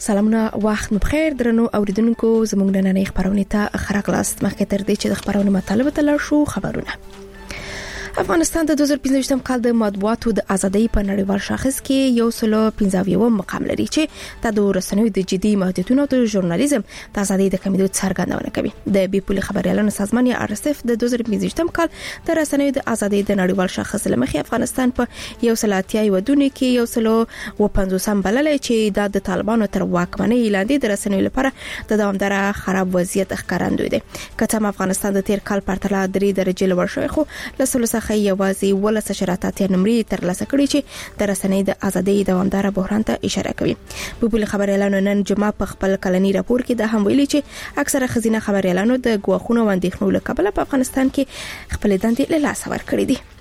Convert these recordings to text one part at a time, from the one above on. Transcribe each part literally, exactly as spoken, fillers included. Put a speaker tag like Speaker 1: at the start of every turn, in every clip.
Speaker 1: سلامونه، وخت مو بخیر درنو اوریدونکو. زموږ نننۍ خبرونه ته ښه راغلاست. مخکې تر دې چې د خبرونو مطلب ته لاړ شو، خبرونه. افغانستان د دوه زره پنځه کال د مطبوعاتو د ازادۍ په نړیوال شاخص کې یو سل او پنځه اویایم مقام لري چې د رسنیو د جدي محدودیتونو او ژورنالیزم د ازادۍ د کمیدو څرګندونه کوي. د بي پولي خبريالانو سازمان یا ار اس اف د دوه زره پنځه کال د رسنیو د ازادۍ د نړیوال شاخص لمخې افغانستان په یو سل اتیا ودونه کې یو سل او پنځوس بللې چې د طالبانو تر واکمنۍ لاندې د رسنیو لپاره د دوامدار خراب وضعیت ښکارندوی دی. کله افغانستان د تیر کال پرتله درې درجه لوړ شوی، خو لسلو څخه یوازې ولس شراتات نمرې تر لاسه کړي چې د رسنۍ د ازادۍ دوامدار بحران ته اشاره کوي. په بل خبريالانو نن جمعه په خپل کلنی راپور کې د هم ویلي چې اکثره خزینه خبريالانو د غواخونو او اندېښنو له کبله په افغانستان کې خپل دندې له لاس ورکړي دي.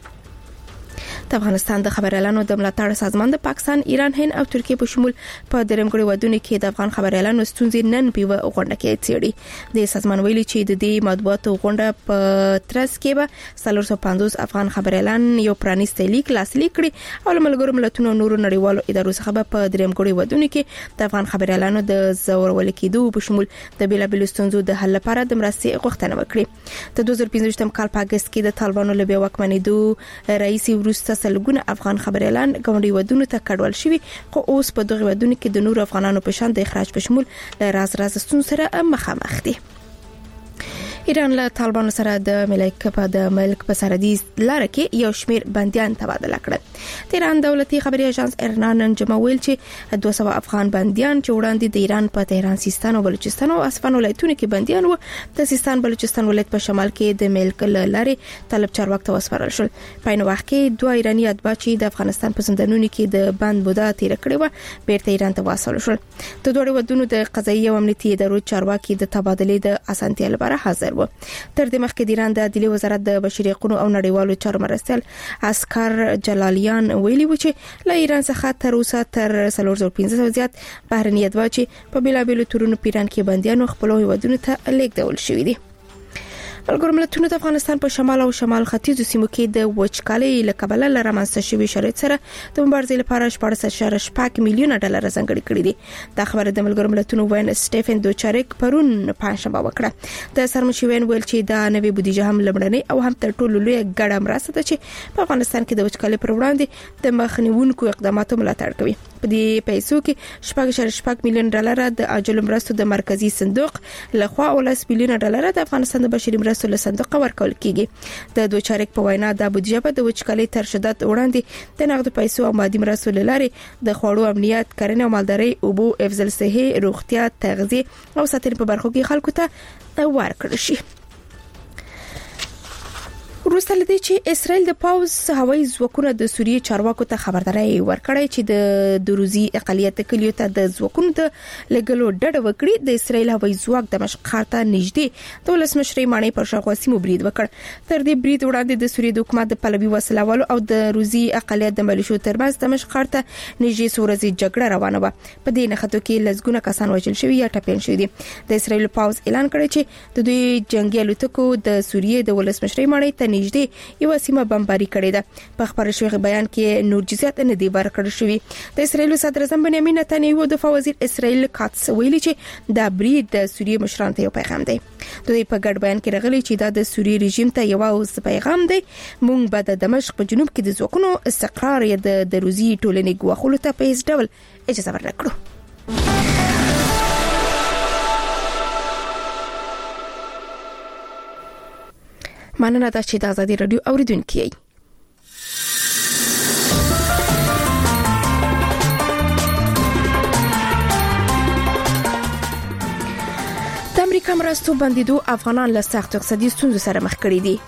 Speaker 1: د افغانستان د خبريالانو د ملاتړ سازمان د پاکستان، ایران، هند او ترکیه په شمول په درېمګړي ودونه کې د افغان خبريالانو ستونزې نن په غونډه کې څېړي. د سازمان ویلي چې د دې مطبوعاتو غونډه په ترڅ کې به څلور سوه پنځوس افغان خبريالان یو پرانیستی لیک لاسلیک کړي او ملګرو ملتونو نورو نړیوالو ادارو څخه په درېمګړي ودونه کې د افغان خبريالانو د زورول کېدو په شمول د بیلابېلو ستونزو د حل لپاره د مرستې غوښتنه وکړي. د دوه زره پنځه کال په اگست کې د طالبانو له بیا واکمنېدو رئیس وروسته سلګونه افغان خبريالان غونډي ودونه ته کډوال شوي، خو اوس په دغه ودونه کې د نور افغانانو په شان د اخراج په شمول له راز راز ستونزو سره مخامخ دي. ایران له طالبانو سره د ملک په د ملک په سرحدي لار کې یو شمیر بنديان تبادله کړل. د ایران دولتي خبري اژانس ارنا نن جمعه ویل چې دوه سوه افغان بنديان چې وړاندې د ایران په تهران، سیستان او بلوچستان او اصفهان ولایتونو کې بنديان وو، د سیستان بلوچستان ولایت په شمال کې د ملک لارې طالب چارواک ته وسپارل شول. په نو وخت کې دوه ایرانی اتباع چې د افغانستان په زندانونو کې د بند موده تیر کړې و بیرته ایران ته واستول شول. د دوه ودونو د قضایي او امنیتي ادارو چارواکي د تبادلې د اسانتیا لپاره حاضر و. تر دې مخکې د ایران د عدلیې وزارت د بشري حقوقو او نړیوالو چارو مرستیال اسکر جلالیان ویلي و چې له ایران څخه تر اوسه تر څلور سوه پنځه سوه زیات بهرني اتباع چې په بیلابېلو تورونو پیران کې بنديانو خپل هیوادونو ته لیږدول شوي دي. ملګرو ملتونو د افغانستان په شمال او شمال ختیځو سیمو کې د وچکالۍ له کبله لرمنځته شوي شرایط سره د مبارزې لپاره شپږ سوه شپږ میلیونه ډالر ځانګړي کړي دي. دا خبره د ملګرو ملتونو وین سټيفن دوچاریک پرون پنځشنبه وکړه. د سرمشي وین ویل چې دا نوې بودیجه هم لمړنۍ او هم تر ټولو لوی ګډه مرسته ده چې په افغانستان کې د وچکالۍ پر وړاندې د مخنیوونکو اقداماتو ملاتړ کوي. په دې پیسو کې شپږ سوه شپږ میلیون ډالر د عاجل مرستو د مرکزی صندوق لخوا او لس میلیون ډالر د افغانستان د بشري مرستو له صندوق ورکول کیږي. د دوچاریک په وینا د بودیجه په د وچکالۍ تر شدت وړاندې د نقد پیسو او مادي مرستو لارې د خوړو امنیت، کرنې او مالدارۍ، اوبو، افضل صحي، روغتیا، تغذیه او ساتنې په برخو کې خلکو ته ورکړل شي. وروسته لدی چې اسرائیل د پاوز هوایي ځواکونو د سوریې چارواکو ته خبرداري ورکړې چې د دروزي اقلیت کلیو ته د ځواکونو د لګلو ډډه وکړي. د اسرائیل هوایي ځواک دمشق ښار ته نږدې د ولسمشر مانی پر شاوخوا سیمو برید وکړ. تر دې برید وړاندې د سوریې د حکومت د پلوي وسلوالو او د روزي اقلیت د ملیشو ترمنځ دمشق ښار ته نږدې سورزي جګړه روانه و. په دې نښتو کې لږونه کسان وژل شوي یا ټپيان شوي دي. د اسرائیل پاوز اعلان کړی چې د دوی جنگي الوتکو د سوریې د ولسمشر مانی ته نږدې یو سیمه بمباري کړې ده. په خبر شوی بیان کې نور جزئیات نه دی ورکړل شوی. د اسرائیل صدر اعظم بنیامین نتنیاهو د دفاع وزیر اسرائیل کاتس ویلي چې دا برید د سوریې مشرانو ته یو پیغام دی. دوی په ګډ بیان کې راغلي چې دا د سوریې رژیم ته یو اوس پیغام دی. مونږ به د دمشق په جنوب کې د ځواکونو استقرار یا د روزي ټولنې ګواښلو ته په هیڅ ډول اجازه ورنکړو. مننه دا چې د ازادي رادیو اوریدونکو یې. د امریکا مرستو بندیدو افغانان له سخت اقتصادي ستونزو سره مخ کړي دي.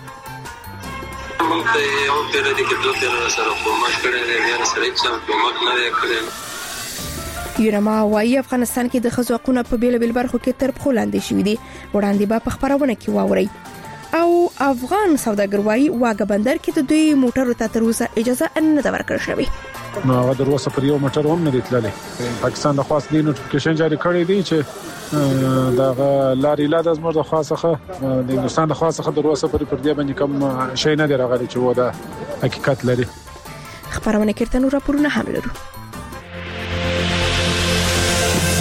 Speaker 2: موږ ته یو پیر دي کې دوه پیر سره کومک کړي دي، بیا سره هیڅ کومک نه کړي.
Speaker 1: یورما وايي افغانستان کې د خزو حقوقو په بیل بیل برخو کې تر پخو لاندې شوې دي. وړاندې به په خبرونه کې واوري. او افغان سوداګر وايي واګه بندر کې د دوی موټرو ته تر اوسه اجازه نه ده ورکړل شوې.
Speaker 3: نو هغه د روسه پر یو موټر هم نه دی تللی. پاکستان د خاص دی نوټیفیکیشن جاری کړی دی چې دا لاري لا د زموږ د خاصه د هندستان د خاصه د روسه پر پر دی باندې کوم شي نه دی راغلی چې و دا حقیقت لري.
Speaker 1: خبرونه کړه نو راپورونه هم لرو.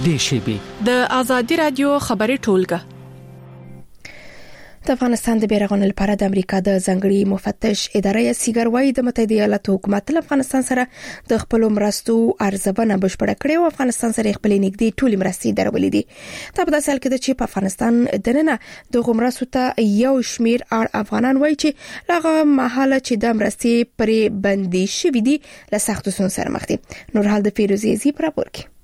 Speaker 4: نږدې شي.
Speaker 5: د آزادي رادیو خبري ټولګه.
Speaker 1: د افغانستان د بیرغونو لپاره د امریکا د ځنګړي مفتش ادارې سیګار وايي د متحده ایالاتو حکومت له افغانستان سره د خپل مرستو ارزونه بشپړه کړې او افغانستان سره خپل نږدې ټولې مرستې درولې دي. دا په داسې حال کې ده چې په افغانستان دننه د مرستو ته یو شمیر اړ افغانان وايي چې لغه محاله چې د مرستې پرې بندي شوې دي له سختو ستونزو سره مخ دي. نور حال د فیروزي زی پر راپور کې.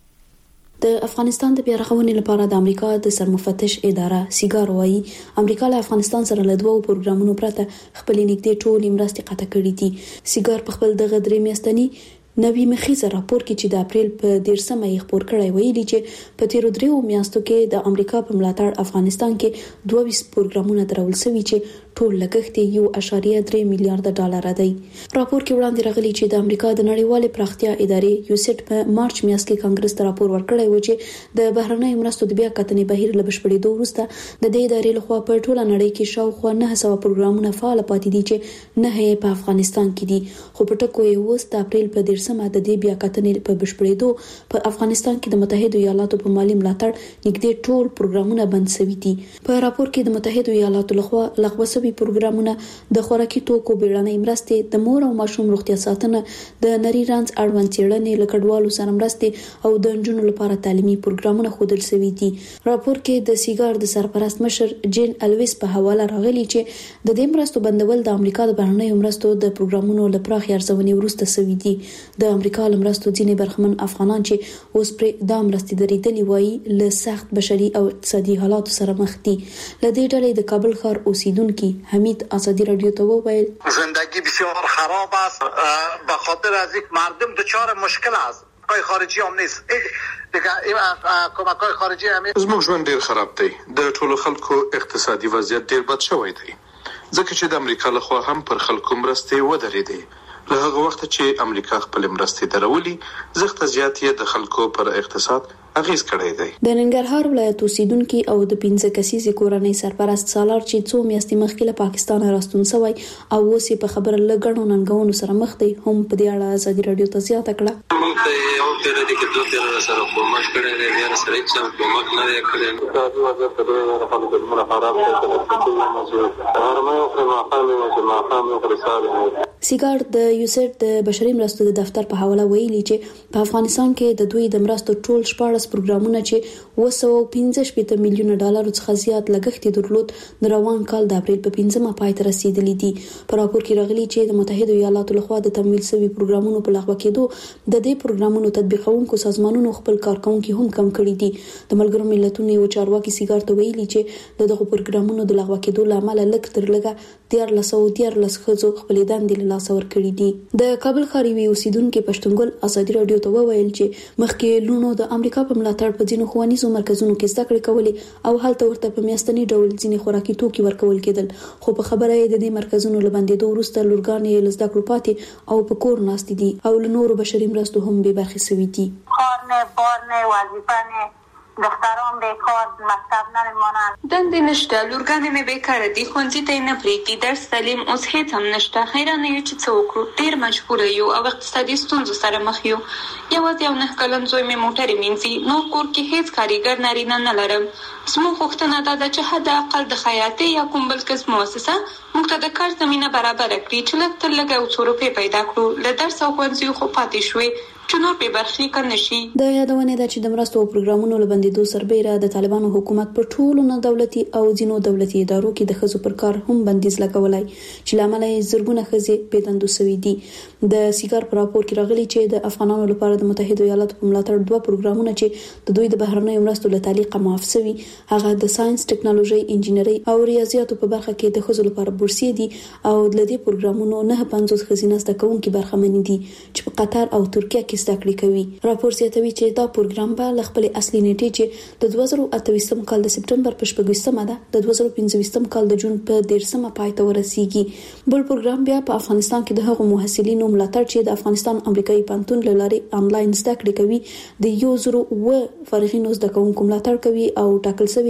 Speaker 6: د افغانستان د بیارغونې لپاره د امریکا د سرمفتش اداره سیګار وايي امریکا له افغانستان سره له دوه پروګرامونو پرته خپل نږدې ټولې مرستې قطع کړې دي. سیګار په خپل دغه درې میاشتنی نوی مخیزه راپور کې چې د اپریل په دیرشمه یې خبر کړی ویلي چې په تیرو دریو میاشتو کې د امریکا په ملاتړ افغانستان کې دوه ویشت پروګرامونه درول شوي چې ټول لګښت یو اشاریه درې میلیارډ ډالر دی. راپور کې وړاندې راغلی چې د امریکا د نړیوالې پراختیا ادارې یو سیټ په مارچ میاشت کې کانګرس ته راپور ورکړی و چې د بهرنۍ مرستو د بیا کتنې بهیر له بشپړېدو وروسته د دې ادارې لخوا په ټوله نړۍ کې شاوخوا نه سوه پروګرامونه فعال پاتې دي چې نه یې په افغانستان کې دي. خو په ټکو یې اوس د اپریل په دیرشمه د دې بیا کتنې په بشپړېدو په افغانستان کې د متحده ایالاتو په مالی ملاتړ نږدې ټول پروګرامونه بند شوي دي. په راپور کې د متحده ایالاتو لخوا لغوه شوي پروګرامونه د خوراکي توکو بیړنۍ مرستې، د مور او ماشوم روغتیا ساتنه، د نری رنځ اړوند څېړنې له کډوالو سره مرستې او د نجونو لپاره تعلیمي پروګرامونه ښودل شوي دي. راپور کې د سیګار د سرپرست مشر جین الویس په حواله راغلي چې د دې مرستو بندول د امریکا د بهرنیو مرستو د پروګرامونو له پراخې ارزونې وروسته شوي دي. د امریکا له مرستو ځینې برخمن افغانان چې اوس پرې د مرستې درېدلې وایي له سخت بشري او اقتصادي حالاتو سره مخ دي. له دې ډلې د کابل ښار اوسیدونکو حمید آزادی رادیو ته وویل
Speaker 7: زندگی بسیار خراب است به خاطر از یک مردم دچار مشکل است. کمک‌های خارجی هم نیست دیگه کمک‌های خارجی هم
Speaker 8: زموږ ژوند ډیر خراب دی. د ټولو خلکو اقتصادي وضعیت ډیر بد شوی دی ځکه چې د امریکا لخوا هم پر خلکو مرستې ودرېدې. له هغه وخت چې امریکا خپل مرستې درولي زغت زیات یې د خلکو پر اقتصاد اغیز کړی دی.
Speaker 6: د ننګرهار ولایت اوسیدونکو او د پنځه کسیزې کورنۍ سرپرست سالار چې څو میاشتې مخکې له پاکستان راستون شوی او اوس په خبره لګړو ننګونو سره مخ دی هم په دې اړه آزادي رادیو ته زیاته کړه.
Speaker 2: موږ ته یو پیر دي کې دوه تیر سره کومک کړی دی یا سره چې کومک نه کړی. دا د وضعیت په اړه خلکو د خراب دي چې موضوع هرمه او مقام او مقام او رساله
Speaker 6: سیګار د یوسیټ د بشري مرستو د دفتر په حواله ویلي چې په افغانستان کې د دوی د مرستو ټول شپاړس پروګرامونه چې اوه سوه پنځه شپېته میلیونه ډالر څخه زیات لګښت درلود د روان کال د اپریل په پنځمه پای ته رسیدلی دي. په راپور کې راغلي چې د متحده ایالاتو لخوا د تمویل شوي پروګرامونو په لغوه کېدو د دې پروګرامونو تطبیقونکو سازمانونو خپل کارکونکو هم کم کړي دي. د ملګرو ملتونو یو چارواکي سیګار ته ویلي چې دغه پروګرامونو د لغوه کېدو لامل لکه تر لګه دیارلس او دیارلس ښځو خپل دندې له لاسه ورکړي دي. د کابل ښار یوې اوسیدونکو پښتونګل آزادي رادیو ته وویل چې مخکې لونو د امریکا په ملاتړ په ځینو ښوونیزو مرکزونو کې زده کړې کولې او هلته ورته په میاشتني ډول ځینې خوراکي توکي ورکول کېدل، خو په خبره یې د دې مرکزونو له بندېدو وروسته لورګانې یې له زده کړو پاتې او په کور ناستې دي او له نورو بشري مرستو هم بې برخې شوي دي.
Speaker 9: کار نه، بار نه، وظیفه نه، دختران بیکار، مکتب نمیمانند،
Speaker 10: دندې نشته، لورګانې مې بیکاره دي، ښوونځي ته یې نه پرېږدي، درس تعلیم اوس هېڅ هم نشته. حیرانه یو چې څه وکړو، ډېر مجبوره یو او اقتصادي ستونزو سره مخ یو. یوازې یو نهه کلن زوی مې موټرې مینځي، نور کور کې هېڅ کاریګر نارینه نه لرم. زموږ غوښتنه دا ده چې حداقل د خیاطۍ یا کوم بل کسب مؤسسه موږ ته د کار زمینه برابره کړي چې لږ تر لږه یو څو روپۍ پیدا کړو. له درس او ښوونځیو خو پاتې شوې چې نور بې برخې نشي.
Speaker 6: د یادونه ده چې د مرستو او پروګرامونو له بندېدو سربېره د طالبانو حکومت په ټولو نه دولتي او ځینو دولتي ادارو کې د ښځو پر کار هم بندیز لګولای چې لامل یې زرګونه ښځې بې دندو شوي دي. د سیګار په راپور کې راغلي چې د افغانانو لپاره د متحده ایالاتو په ملاتړ دوه پروګرامونه چې د دوی د بهرنیو مرستو له تعلیقه معاف شوي هغه د ساينس، ټکنالوژي، انجینري او ریاضیاتو په برخه کې د ښځو لپاره بورسي دي او د دې پروګرامونو نه پنځوس ښځینه زده کوونکي برخمن دي چې په قطر او ترکیه کې زده کړې کوي. راپور زیاتوي چې دا پروګرام به له خپل اصلي نیټې چې د دوه زره اته ویشتم کال د سپټمبر په شپږویشتمه ده د دوه زره پنځه ویشتم کال د جون په دیرشمه پای ته ورسیږي. بل پروګرام بیا په افغانستان کې د هغو محصلینو ملاتړ چې د افغانستان امریکایي پانتون له لارې انلاین زده کړې کوي د یو زره و فرغینو زده کوونکو ملاتړ کوي او ټاکل شوی چې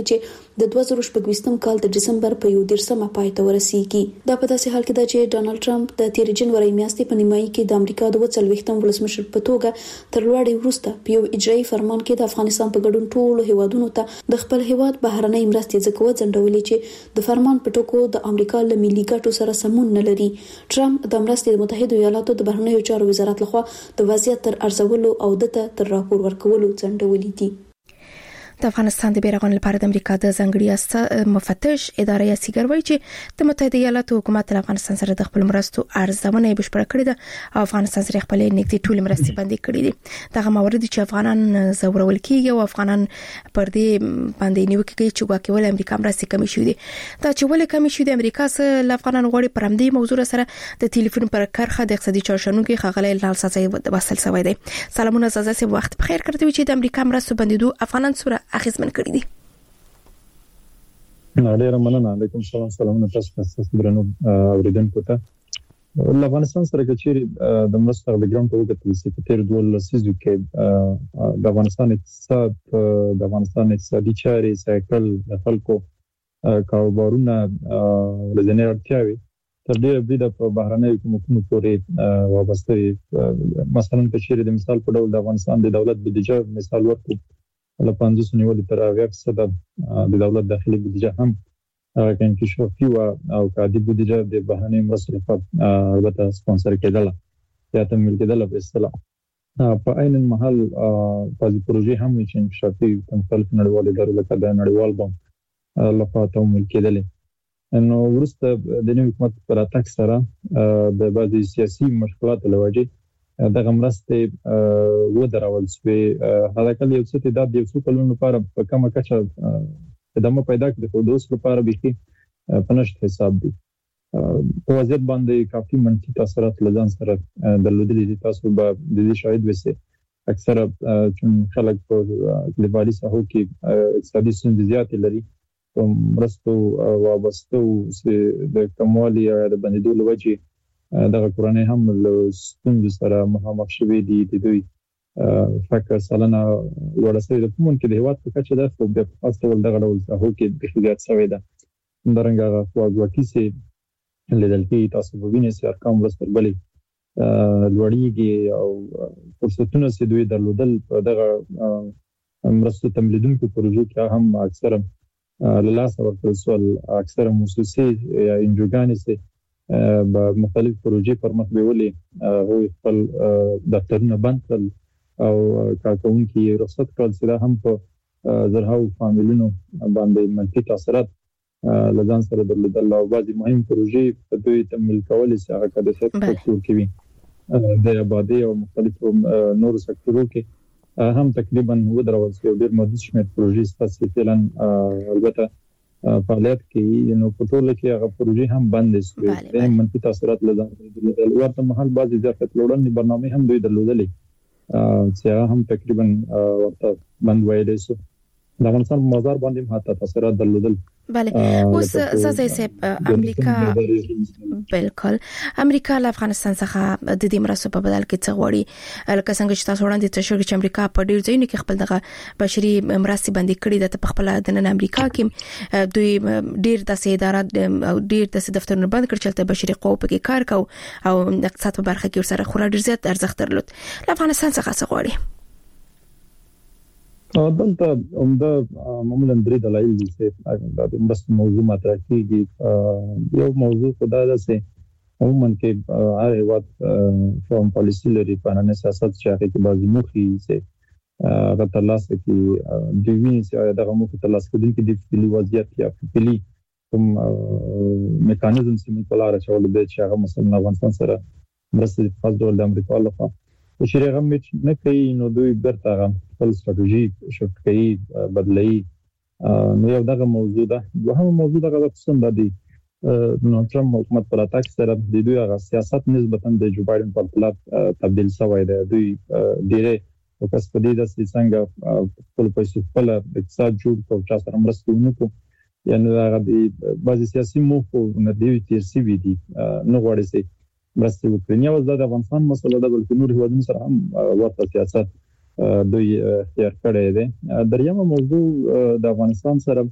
Speaker 6: د دوه زره شپږ کال د دسمبر په یو دیرشمه پای ته ورسیږي. دا په داسې حال کې ده چې ډانلډ ټرمپ د تیر جنوري میاشتې په نیمایي کې د امریکا د وڅلويختم ولسمشر په توګه تر لوړې وروسته په یو اجرایي فرمان کې د افغانستان په ګډون ټولو هیوادونو ته د خپل هیواد بهرنۍ مرستې ځکه وځنډولې چې د فرمان په ټکو د امریکا له ملي ګټو سره سمون نه لري. ټرمپ د مرستې د متحده ایالاتو د بهرنیو چارو وزارت لخوا د وضعیت تر ارزولو او دته تر راپور ورکولو ځنډولې دي.
Speaker 1: د افغانستان د بیرغون لپاره د امریکا د ځنګړي مفتش اداره یا سیګر وایي چې د متحده ایالاتو حکومت له افغانستان سره د خپل مرستو ارزونه بشپړه کړې ده او افغانستان سره خپل نږدې ټول مرستې بندي کړې دي. دغه موارد چې افغانان زورول کیږي او افغانان پر دې باندې نیوکه کوي چې واکې ول امریکا مرستې کمی شوې دي. دا چې ول کمی شوې دي امریکا سره له افغانان غوړي پر همدې موضوع سره د ټلیفون پر کرخه د اقتصادي چارشنونکو خغلې لال سازي وصل شوی دی. سلامونه زازه وخت بخیر کړی چې د امریکا مرستو بندیدو افغانان سره اخیزمن کړی دي.
Speaker 4: ډیره مننه. علیکم السلام. سلامونه تاسو ته درنو اوریدونکو ته. له افغانستان سره کچېری د مرستو د ګرام په وګړو کې په تیر دوه لسیزو کې د افغانستان اقتصاد د افغانستان اقتصادي چارې سایکل د خلکو کاروبارونه لزنې اړتیاوي تر ډیره بریده په بهرنۍ حکومتونو پورې وابسته دي. مثلا کچېری د مثال په ډول د افغانستان د دولت بودیجه مثال ورکړو له پنځوس نیولې تر اویا فیصد د دولت داخلي بودیجه هم هغه انکشافي او کادي بودیجه د بهرنۍ مرستو لپاره البته سپانسر کېدل یا تمویل کېدل په اصطلاح. په عین المحل بعضي پروژې هم چې انکشافي مختلف نړیوال ادارو لکه د نړیوال بانک لخوا تمویل کېدل. نو ورسته د نوي حکومت پر اتاک سره د بعضي سیاسي مشکلاتو لوجه دغه مرستې و درول شوې. حداقل یو څه تعداد یو څو کلونو لپاره په کومه کچه ادامه پیدا کړي خو د اوس لپاره به په نشټ حساب دي. په وضعیت باندې کافي منفي تاثیرات لږان سره درلودلي دي. تاسو به د دې شاهد وسه اکثره چې خلک په لیبالي ساحو کې اقتصادي ستونزې زیاتې لري په مرستو وابسته د کموالي یا د بندیدو لوجه دغه کورنۍ هم له ستونزو سره مخامخ شوي دي. د دوی فکر سالانه لوړه شوې ده. کومون کې د هیواد په کچه ده خو بیا په خاص ډول دغه ډول ساحو کې د زیات شوې ده. همدارنګه هغه خواږواکي چې لیدل کېږي تاسو به وینئ چې ارقام ورځ تر بلې لوړېږي او فرصتونه چې دوی درلودل په دغه مرستو تمویلونکو پروژو کې هم اکثره له لاسه ورکړل شول. اکثره موسسې یا انجوګانې چې په مختلف پروژې پر مخ بیولې هغوی خپل دفترونه بند کړل او کارکوونکي رخصت کړل چې دا هم په زرهاو فامیلونو باندې منفي تاثیرات له ځان سره درلودل. او بعضې مهم پروژې په دوی تمویل کولې چې هغه که د صحت سکتور کې وي د آبادۍ او مختلفو نورو سکتورو کې هم تقریبا ودرول شوې. ډېر محدود شمېر پروژې شته چې فعلا البته فعالیت کوي. نو په ټوله کې هغه پروژې هم بندې شوې. د منفي تاثیرات له ځان درلودل. ورته مهال بعضې ضرورت لرونکي برنامې هم دوی درلودلې چې هغه هم تقریبا ورته بند ویلی شو. د افغانستان په بازار باندې هم حتی تاثیرات درلودل.
Speaker 1: بله اوس زازه صاحب امریکا بالکل امریکا له افغانستان څخه د دې مرستو په بدل کې څه غواړي؟ لکه څنګه چې تاسو وړاندې تشریح چې امریکا په ډیر ځایونو کې خپل دغه بشري مرستې بندي کړي د خپل د نن امریکا کې دوی ډیر داسې ادارات او ډیر داسې دفترونه بند کړل چې بشري قوه په کې کار کوي او د اقتصاد په برخه کې سره خورا ډیر زیات ارزښت درلود. له افغانستان څخه څه غواړي؟
Speaker 4: دلته عمده معمولا درې دلایل دي چې د مرستو موضوع مطرح کیږي. یو موضوع خو دا ده چې عموما کې هر هیواد فارم پالیسي لري په نن سیاست چې هغه کې بعضي موخې چې هغه ترلاسه کړي دوی ویني چې دغه موخې ترلاسه کېدونکې د فعلي وضعیت یا فعلي کوم میکانیزم چې موږ لاره چول دی چې هغه مثلا افغانستان سره مرستې په خاص ډول د امریکا لخوا په شریغه میچ نه کوي. نو دوی برته خپل ستراتیژي شفت کوي بدلوي. نو یو دغه موضوع ده. دوهم موضوع دغه څنګه دی نو ټرمپ حکومت پر اتاک سره د دوی هغه سیاست نسبتا د جو بایدن په خلاف تبدیل شوی دی. دوی ډیره فوکس په دې د څنګه خپل پیسې خپل اقتصاد جوړ کړو چې سره مرسته ونکړو. یعنی هغه د بعضي سیاسي موخو نه دی تیر سی وی دي نو غواړي چې مرسته وکړي. یو د افغانستان مسله ده بلکې نور هیوادونو سره هم ورته سیاست دوی اختیار کړی دی. دریمه موضوع د افغانستان سره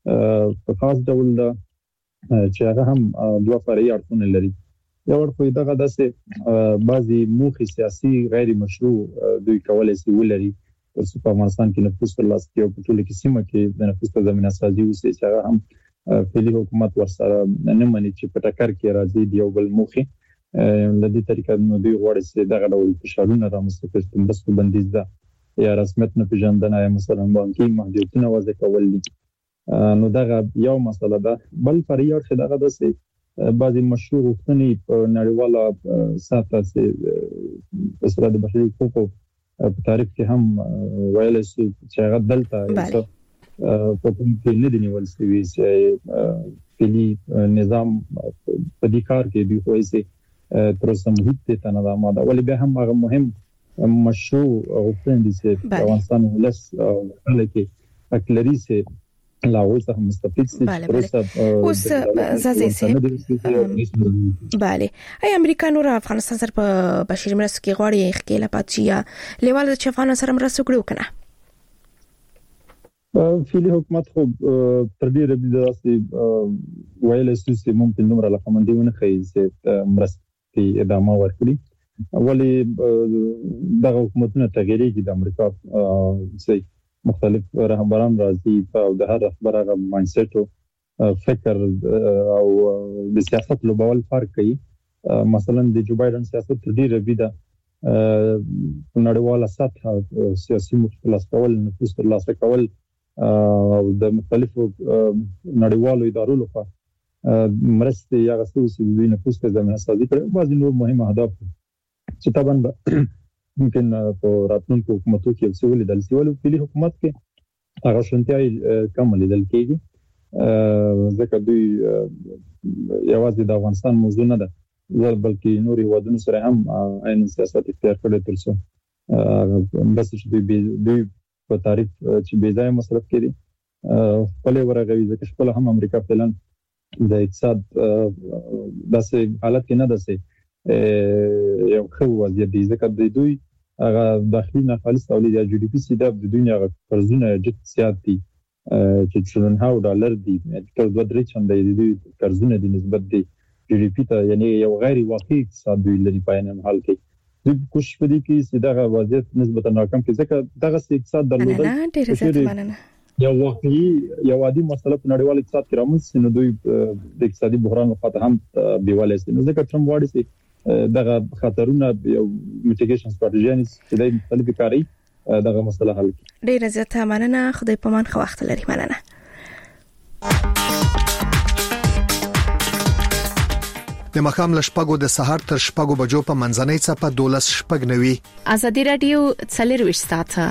Speaker 4: په خاص ډول د چې هغه هم دوه فرعي اړخونه لري. یو اړخ دغه داسې بعضي موخې سیاسي غیر مشروع دوی کولای شي ولري چې په افغانستان کې نفوذ ترلاسه کړي او په ټوله کې سیمه کې د نفوذ په زمینه سازي وسي چې هغه هم فعلي حکومت ورسره نه مني چې په ټکر کې راځي دی یو بل موخې د دې طریقې نو دوی غواړي چې دغه ډول فشارونه رامنځته کړي بس په بندیز ده یا رسمیت نه پیژندنه یا مثلا بانکي محدودیتونه وضع کول دي. نو دغه یو مسله ده. بل فرعي اړخ دغه د بعضي مشهور غوښتنې په نړیواله سطح چې په سره د بشري حقوقو په تاریخ کې هم ویل شي چې هغه دلته په کوم کې نه دی نیول شوی چې فعلي نظام په دې کار کې دی خو یې تر اوسه محیط ته نه آماده ولې به هم هغه مهم مشروع غوښتنې دي چې افغانستان ولس خلک اکلري سي لاول څخه مستفید سي
Speaker 1: اوس زازي سي bale اي امریکا نور افغانستان سره په بشري مرستو کې غواړي خکېله پاتشي لیوال چې افغانستان سره مرستو کړو کنه
Speaker 4: فعلي حکومت خو تر ډیره د داسې ویل چې ممکن نمبر له قومندونو خي چې مرستي ادامه ورکړي ولی دغه حکومتونه تغییري د امریکا چې مختلف رهبران راځي او د هر رهبر هغه مایندسیټ او فکر او د سیاست لوبول فرق کوي. مثلا د جو بایدن سیاست تر ډیره بيده نړیواله سطح سیاسي مشکلات کول نفوذ ترلاسه کول او د مختلفو نړیوالو ادارو لخوا مرستې یا غوښتل چې د نفوذ په زمینه سازي کړي بعضي نور مهم اهداف چې طبعا ممکن په راتلونکو حکومتو کې څه ولیدل شي ولې فعلي حکومت کې هغه شنتي کم لیدل کېږي ځکه دوی یوازې د افغانستان موضوع نه ده بلکې نوري ودونو سره هم عین سیاست اختیار کړي تر څو بس چې دوی دوی په تعریف چې بې ځای مصرف کړي خپل ورغوي ځکه خپل هم امریکا فعلا د اقتصاد داسې حالت کې نه ده یو خو وضعیت دی ځکه د دوی هغه داخلي ناخالص تولید یا جی ډي پی سي د دنیا قرضونه جت زیات دي چې تریلیون هاو ډالر دي تر دوه درې چنده دي دوی قرضونه دي نسبت دي جی ډي پی ته یعنی یو غیر واقعي اقتصاد دوی لري په عین حال کې دوی کوشش کوي چې دغه وضعیت نسبتا ناکام کړي ځکه دغه اقتصاد درلودل
Speaker 1: نه ډېر زیات مننه
Speaker 4: یو واقعي یو عادي مسله په نړیوال اقتصاد کې رامنځته نو دوی د اقتصادي بحران لپاره هم بیواله سي نو ځکه ټرمپ واړي سي دغه خطرونه یو میټیګیشن ستراتیژي چې د مختلفو کاری دغه مسله حل کړي.
Speaker 1: ډیر زیاته مننه خدای په مان خو وخت لري مننه.
Speaker 11: د مخام لشپګو د سحر تر شپګو بجو په منځنۍ صفه دولس شپګ نوي
Speaker 5: ازادي رادیو څلور ساعته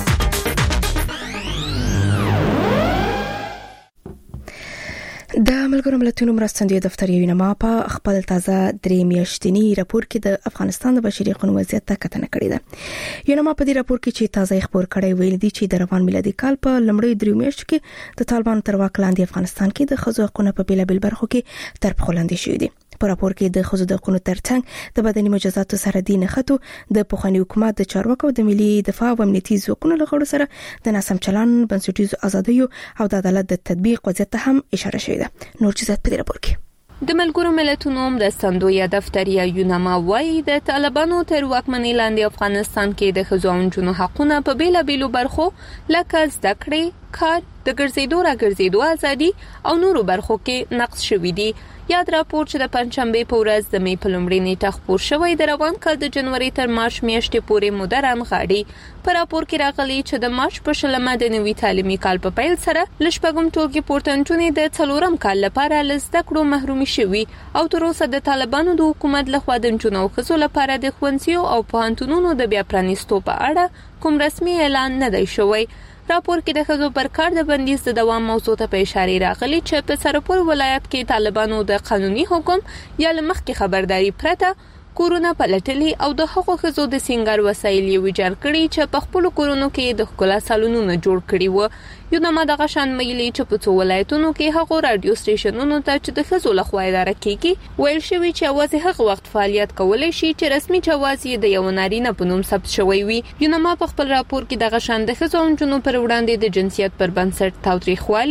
Speaker 1: د ملګرو ملتونو مرستندوی دفتر یو نما په خپل تازه درې میاشتنی راپور کې د افغانستان د بشري حقوقو وضعیت ته کتنه کړې ده. یو نما په دې راپور کې چې تازه خبر کړی ویل دي چې د روان میلادي کال په لمړی درې میاشتو کې د طالبان تر واک لاندې افغانستان کې د ښځو حقوقو په بیلابل برخو کې تر پخو لاندې شوي دي. په راپور کې د ښځو د حقوقو ترڅنګ د بدني مجازاتو سره دي نخټو د پخوانی حکومت د چارواکو د ملي دفاع او امنیتي ځواکونو له غړو سره د ناسم چلن بنسټیزو ازادیو او د عدالت د تطبیق وضعیت ته هم اشاره شوې ده. نور چیزات په دې راپور کې
Speaker 10: د ملګرو ملتونو مرستندوی دفتر یا یونما وايي د طالبانو تر واکمنۍ لاندې افغانستان کې د ښځو او نجونو حقونه په بیلابېلو برخو لکه زده کړې، کار، د ګرځېدو راګرځېدو ازادي او نورو برخو کې نقض شوي دي. یاد راپور چې د پنځشنبه په ورځ د مې په لومړۍ نیټه خپور شوی د روان کال د جنوري تر مارچ میاشتې پورې موده رانغاړي. په راپور کې راغلي چې د مارچ په شلمه د نوي تعلیمي کال په پیل سره لشپږم ټولګي پورتنټونې د څلورم کال لپاره لزده کړو محرومي شوي او تر اوسه د طالبانو د حکومت لخوا د نجونو او ښځو لپاره د ښوونځیو او پوهنتونونو د بیا پرانیستو په اړه کوم رسمي اعلان نه دی شوی. راپور کې د ښځو پر کار د بندیز د دوام موضوع ته په اشاره راغلي چې په سرپور ولایت کې طالبانو د قانوني حکم یا لمخکې خبرداري پرته کورونه پلټلي او د هغو ښځو د سینګار وسایل یې ویجاړ کړي چې په خپلو کورونو کې د ښکلا سالونونه جوړ کړي وو. یونما دغه شان ویلي چې په څو ولایتونو کې هغو رادیو سټیشنونو ته چې د ښځو لخوا اداره کیږي ویل شوي چې یوازې هغه وخت فعالیت کولی شي چې رسمي جواز یې د یو نارینه په نوم ثبت شوی وي. یونما په خپل راپور کې دغه شان د ښځو او نجونو پر وړاندې د جنسیت پر بنسټ تاوتریخوالي،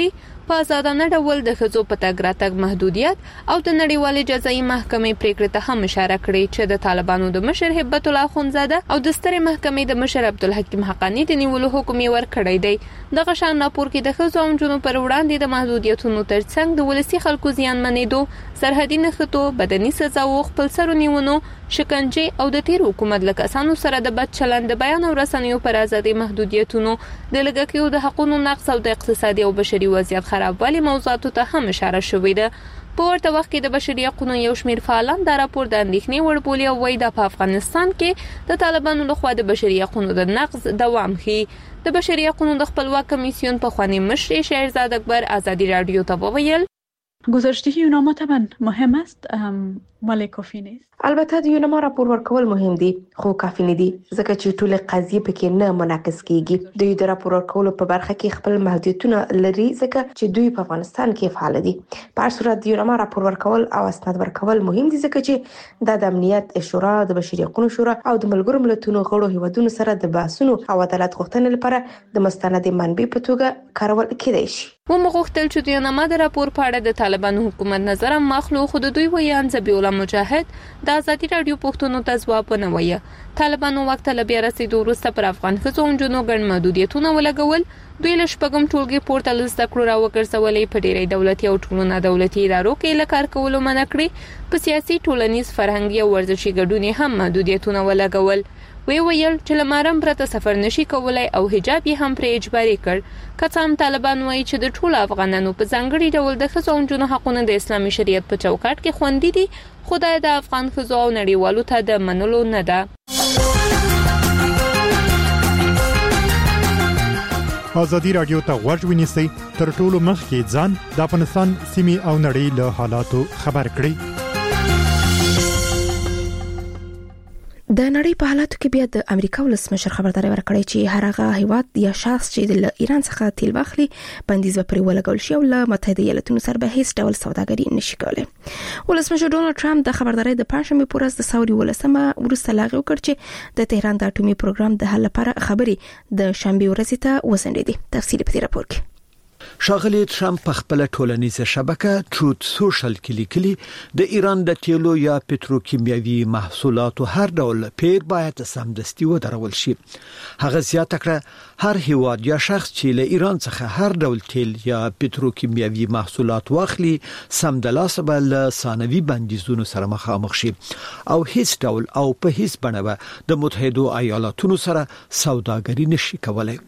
Speaker 10: په آزادانه ډول د ښځو په تګ راتګ محدودیت او د نړیوالې جزایي محکمې پریکړې ته هم اشاره کړې چې د طالبانو د مشر هبت الله اخونزاده او د سترې محکمې د مشر عبدالحکیم حقانی د نیولو حکم یې ورکړی دی. دغه شان راپور کې د ښځو او نجونو پر وړاندې د محدودیتونو ترڅنګ د ولسي خلکو زیانمنېدو، سرحدي نښتو، بدني سزاو، خپلسرو نیونو، شکنجې او د تیر حکومت له کسانو سره د بد چلند، د بیان او رسنیو پر ازادي محدودیتونو، د لږکیو د حقوقو نقض او د اقتصادي او بشري وضعیت خرابوالي موضوعاتو ته هم اشاره شوې ده. په ورته وخت کې د بشري حقوقو یو شمېر فعالان دا راپور د اندېښنې وړ بولي او وایي دا په افغانستان کې د طالبانو لخوا د بشري حقوقو د نقض دوام ښيي. د بشري حقوقو د خپلواک کمیسیون پخوانی مشر شهرزاد اکبر آزادی رادیو ته وویل
Speaker 12: گزارشی یوناما طبعا مهم است ولی کافی نیست.
Speaker 1: البته د یوناما راپور ورکول مهم دي خو کافی نه دي ځکه چې ټول قضیه پکې نه منعکس کیږي. دوی د راپور ورکولو په برخه کې خپل محدودیتونه لري ځکه چې دوی په افغانستان کې فعال دي. په هر صورت د یوناما راپور ورکول او اسناد ورکول مهم دي ځکه چې د امنیت شورا، د بشري حقوقو شورا او د ملګرو ملتونو غړو هیوادونو سره د بحثونو او عدالت غوښتنې لپاره د مستند منبع په توګه کارول کېدای شي.
Speaker 10: و مغوښتل چې د یوناما د راپور په اړه د طالبانو حکومت نظر مخلو خود دوی ویان زبی الله مجاهد د آزادی رادیو پښتون ته ځواب ونوي. طالبانو وخت له بیا رسیدو وروسته پر افغان ښځو او نجونو ګڼ محدودیتونه ولګول. دوی له شپږم ټولګي پورته له زده کړو راوګرځولې، په ډېری دولتي او ټولو نه دولتي ادارو کې له کار کولو منع کړې، په سیاسي، ټولنیز، فرهنګي او ورزشي ګډون هم محدودیتونه ولګول. وی ویل چې لمارم پرته سفر نشي کولای او حجاب یې هم پر اجباري کړ. که څه هم طالبان وایي چې د ټولو افغانانو په ځانګړي ډول د ښځو او نجونو حقونه د اسلامي شریعت په چوکاټ کې خوندي دي، خو دا د افغان ښځو او نړیوالو ته د منلو نه ده.
Speaker 13: آزادی رادیو ته غوږ ونیسئ، تر ټولو مخکې ځان د افغانستان سیمې او نړۍ له حالاتو خبر کړئ.
Speaker 1: د نړۍ په حالاتو کې بیا د امریکا ولسمشر خبرداري ورکړې چې هر هغه هیواد یا شخص چې د ایران څخه تیل واخلي بندیز به پرې ولګول شي او له متحده ایالاتونو سره به هیڅ ډول سوداګري نشي کولای. ولسمشر ډونالد ټرمپ د خبرداري د پنځمې په ورځ د ساوري ولسمه وروسته لاغي وکړ چې د تهران د اټومي پروګرام د حل لپاره خبري د شنبه ورځ ته وسنډې. تفصیل په دې راپور کې.
Speaker 14: ښاغلی ټرمپ په خپل ټولنیزه شبکه ټروت سوشل کې لیکلي د ایران د تیلو یا پتروکیمیاوي محصولاتو هر ډول پیر باید سمدستي ودرول شي. هغه زیاته کړه هر هیواد یا شخص چې له ایران څخه هر ډول تیل یا پتروکیمیاوي محصولات واخلي سمدلاسه به له ثانوي بندیزونو سره مخامخ شي او هیڅ ډول او په هیڅ بڼه د متحده ایالاتونو سره سوداګري نشي کولای.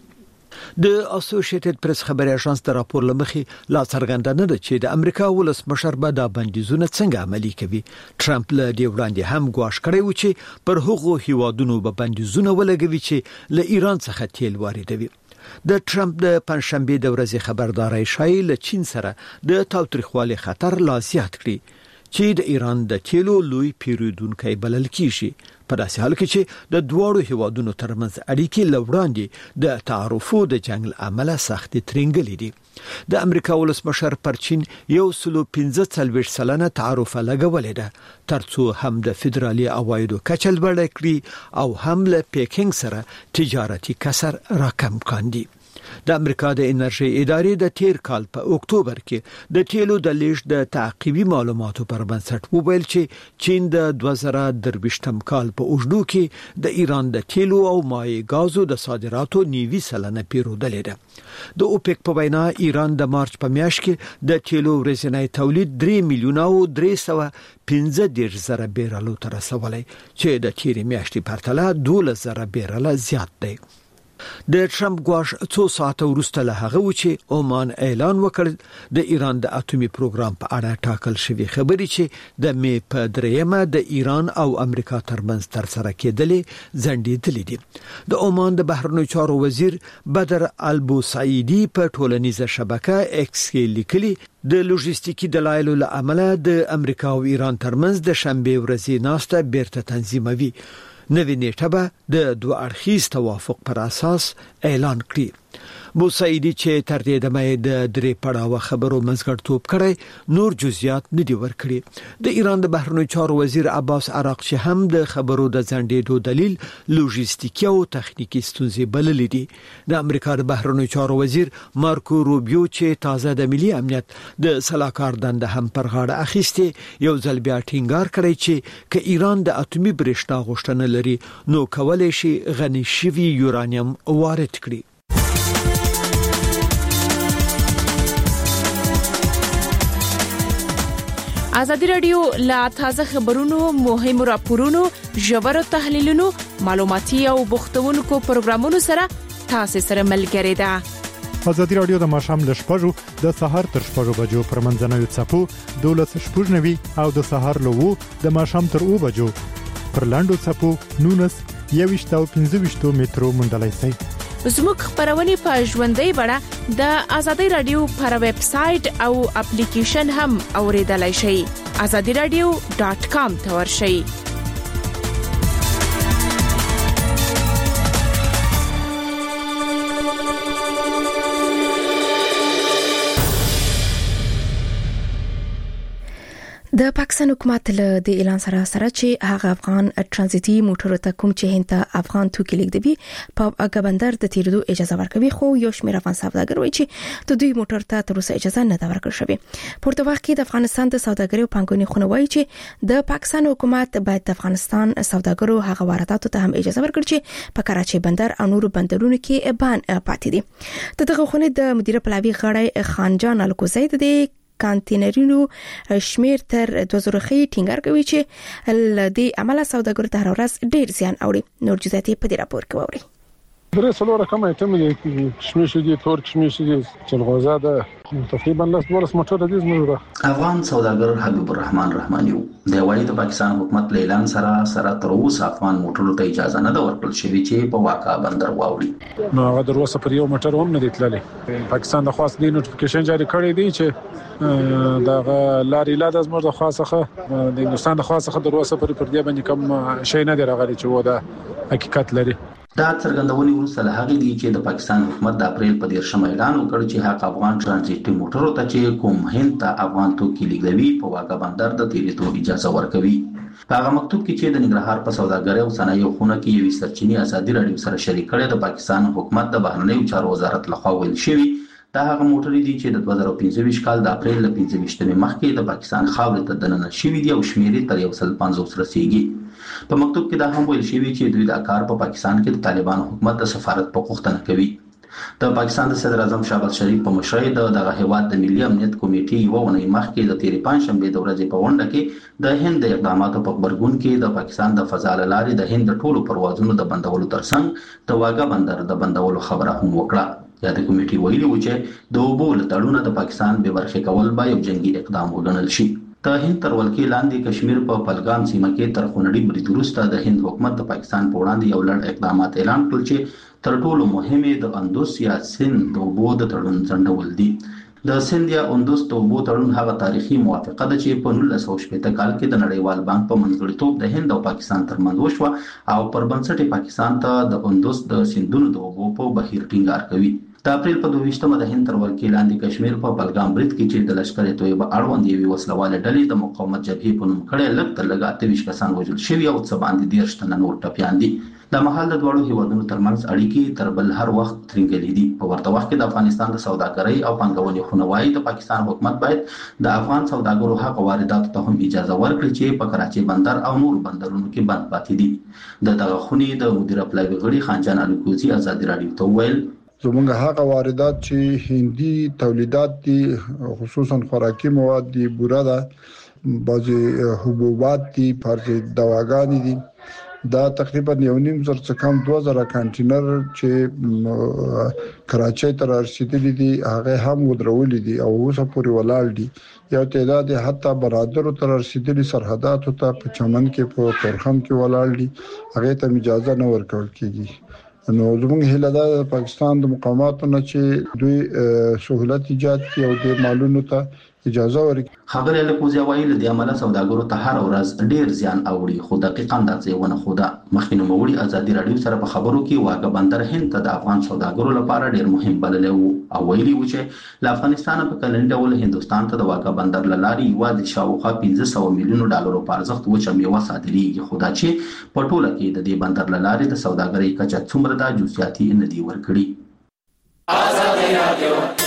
Speaker 14: د اسوسییټډ پریس خبري اژانس د راپور لمخې لا څرګنده نه ده چې د امریکا ولسمشر به د بندیزونو څنګه عملي کوي. ټرمپ له دې وړاندې هم ګواښ کړی و چې پر هغو هیوادونو به بندیزونه ولګوي چې له ایران څخه تیل واردوي. د ټرمپ د پنځشنبه د ورځې خبرداري شایي له چین سره د تاوتریخوالي خطر لا زیات کړي چې د ایران د تیلو لوی پیرودونکي بلل کیږي. په داسې حال کې چې د دوړو هیوادونو ترمنځ اړیکې لوړاندې د تعرفو د جنگ عمله سخت ترنګلې دي. د امریکا ولسمشر پر چین یو سلو پنځه څلوېښت سلنه تعرف لګولې ده ترڅو هم د فدرالي عوایدو کچه لوړه کړي او هم له پیکینګ سره تجارتي کسر راکم کاندي. د امریکا د انرژي ادارې د تیر کال په اکتوبر کې د تیلو د لیږد د تعقیبي معلوماتو پر بنسټ وویل چې چین د دوه زره درویشتم کال په اوږدو کې د ایران د تیلو او مایع غازو د صادراتو نیوي سلنه پیرودلې ده. د اوپک په وینا ایران د مارچ په میاشت کې د تیلو ورځنی تولید درې میلیونه او درې سوه پنځه دېرش زره بیرلو ته رسولی چې د تیرې میاشتې پرتله دولس زره بیرله زیات دی. د ټرمپ ګواښ څو ساعته وروسته له هغه و چې عمان اعلان وکړ د ایران د اټومي پروګرام په اړه ټاکل شوی خبري چې د می په دریمه د ایران او امریکا ترمنځ تر سره کېدلې ځنډېدلې دي. د عمان د بهرنیو چارو وزیر بدر البوسعیدی په ټولنیزه شبکه ایکس کې لیکلي د لوجستیکي دلایلو له امله د امریکا او ایران ترمنځ د شنبه ورځې ناسته بیرته تنظیموي. نوې نیټه به د دوه اړخیز توافق پر اساس اعلان کړي. بوسعیدی چې تر دې دمه د درې پړاو خبرو منځګړیتوب کړی نور جزئیات نه دی ورکړي د ایران د بهرنیو چارو وزیر عباس عراقچی هم د خبرو د ځنډېدو دلیل لوجستیکي او تخنیکی ستونزې بللې دي د امریکا د بهرنیو چارو وزیر مارکو روبیو چې تازه د ملي امنیت د سلاکار دنده هم پر غاړه اخیسته یو ځل بیا ټینګار کړی چې ک ایران د اټومي برېښنا غوښتنه لري نو کولای شي غني شوی یورانیم وارد کړي.
Speaker 5: ازادي رادیو لا تازه خبرونو مهمو راپورونو ژورو تحلیلونو معلوماتي او بوختونکو پروګرامونو سره تاسو سره ملګری ده.
Speaker 13: ازادي رادیو د ماشام د شپږو د سهار تر شپږو بجو پر منځنوي چپو دولس شپږنوي او د سهار لوو د ماشام تر او بجو پر لاندو چپو نونس یويشت او پنځه مترو منډلای سي.
Speaker 5: زموږ خبرونه په ژوندۍ بڼه د ازادي رادیو پر ویب سټ او اپلیکیشن هم اوریدلای شئ. azadi radio dot com ته ورشئ.
Speaker 1: د پاکستان حکومت له د اعلان سره سره چې هغه افغان ترانزیتي موټرو ته کوم چې هنده افغان توکي لیږدوي په هغه بندر د تیرېدو اجازه ورکوي خو یو شمېر افغان سوداګر وایي چې د دوی موټر ته تر اوسه اجازه نه ده ورکړل شوې. پورته وخت کې د افغانستان د سوداګرۍ او پانګونې خونه وایي چې د پاکستان حکومت باید د افغانستان سوداګرو هغه وارداتو ته هم اجازه ورکړي چې په کراچۍ بندر او نورو بندرونو کې بان پاتې دي. دغه خونه د مدیر پلاوي غړی خانجان الکوزی د کانتینرونو شمیر تر دوه زره خي ټینګار کوي چې د عمله سوداګرو ته هر ورځ ډیر زیان اوري. نور جزئیات په دې راپور کې ووري.
Speaker 3: درې څلور رقم ایتم دي کشمش دي تور کشمش دي چلغوزه ده تقریبا لاس دولس موټر دي زموږ.
Speaker 15: افغان سوداګر حبیب الرحمن رحماني د وایي د پاکستان حکومت له اعلان سره سره تر اوسه افغان موټرو ته اجازه نه ده ورکړل شوې چې په واقع بندر واوړي.
Speaker 3: نو هغه در اوسه پر یو موټر هم نه دی تللی. پاکستان د خاص دی نوټیفیکیشن جاری کړی دی چې دا لاري لا د زموږ د خاصه د هندستان د خاصه د اوسه پر پر دی باندې کوم شي نه دی راغلی چې و دا حقیقت لري.
Speaker 15: دا څرګندونې وروسته له هغې دي چې د پاکستان حکومت د اپریل په دیرشم اعلان وکړ چې هغه افغان ترانزیتي موټرو ته چې کوم هند ته افغان توکي لیږدوي په واګه بندر د تیرېدو اجازه ورکوي. په هغه مکتوب کې چې د ننګرهار په سوداګرۍ او صنایعو خونه کې یوې سرچینې ازادي رادیو سره شریک کړي د پاکستان حکومت د بهرنیو چارو وزارت لخوا ویل شوی دا هغه موټرې دي چې د دوه زره پنځه کال د اپریل له پنځه ویشتمې مخکې د پاکستان خاورې ته دننه شوي دي او شمیرې تر یو سل پنځوس رسیږي. په مکتوب کې دا هم ویل شوی چې دوی دا کار په پاکستان کې د طالبان حکومت د سفارت په غوښتنه کوي. د پاکستان د صدر اعظم شهباز شریف په مشرۍ د دغه هیواد د ملي امنیت کمیټې یو ونې مخکې د تیرې پنځشنبه د ورځې په غونډه کې د هند د اقداماتو په خبرګون کې د پاکستان د فضا لارې د هند ټولو پروازونو د بندولو ترڅنګ د واګه بندر د بندولو خبره هم وکړه. یا د کمیټې ویلي و چې د اوبو له تړونه د پاکستان به برخې کول به یو جنگي اقدام وګڼل شي. د هند تر ولکې لاندې کشمیر په پلګام سیمه کې تر خونړي برید وروسته د هند حکومت د پاکستان په وړاندې یو لړ اقدامات اعلان کړل چې تر ټولو مهمه د اندوس یا سند د اوبو د تړون ځنډول دي. د سند یا اندوس د اوبو تړون هغه تاریخي موافقه ده چې په نولس سوه شپږ کال کې د نړیوال بانک په منځګړیتوب د هند او پاکستان ترمنځ وشوه او پر بنسټ پاکستان ته د اندوس د سندونو د اوبو په بهیر ټینګار کوي. د اپریل په دوه ویشتمه د هند تر ولکې لاندې کشمیر په بلګام برید کې چې د لشکر طیبه اړوند یوې وسلوالې ډلې د مقاومت جبهې په نوم کړی لږ تر لږه اته ویشت کسان وژل شوي او څه باندې دېرش تنه نور ټپیان دي. د مهال د دواړو هیوادونو ترمنځ اړیکې تر بل هر وخت ترنګلې دي. په ورته وخت کې د افغانستان د سوداګرۍ او پانګونې خونه وایي د پاکستان حکومت باید د افغان سوداګرو هغه وارداتو ته هم اجازه ورکړي چې په کراچۍ بندر او نور بندرونو کې بند پاتې دي. د دغه خونې د مدیر پلاوي غړي خانجان الکوزی ازادي رادیو ته ویل
Speaker 16: زمونږ هغه واردات چې هندي تولیدات دي خصوصا خوراکي مواد دي بوره ده بعضي حبوبات دي بعضي دواګانې دي دا تقریبا یو نیم زر څخه کم دوه زره کانټینر چې کراچۍ ته رسیدلي دي هغه هم ودرولې دي او اوس پورې ولاړ دي. یو تعداد حتی برادرو ته رسیدلي سرحداتو ته په چمن کې په تورخم کې ولاړ دي هغه ته اجازه نه ورکول کیږي. نو زموږ هیله ده د پاکستان د مقاماتو نه چې دوی سہولت ایجاد کړي او د مالونو ته اجازه ورکړي.
Speaker 15: خبري له کوزیا وایي د عمله سوداګرو ته هر ورځ ډیر زیان اوړي، خو دقیقاً اندازې ونه خوده. مخینه موړي ازادي رادیو سره په خبرو کې واګه بندر هند ته د افغان سوداګرو لپاره ډیر مهم بللی وو او ویلي و چې له افغانستان په کلن ډول هندستان ته د واګه بندر لاري یوازې شاوخوا پنځه سوه میلیون ډالرو په ارزښت وچه میوه صادریږي، خو دا چې په ټوله کې د دې بندر لاري د سوداګرۍ کچه څومره د جزئیاتي نه دی ورکړي. آزادي رادیو